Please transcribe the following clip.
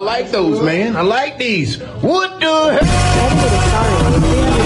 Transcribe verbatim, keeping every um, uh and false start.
I like those, man. I like these. What the hell?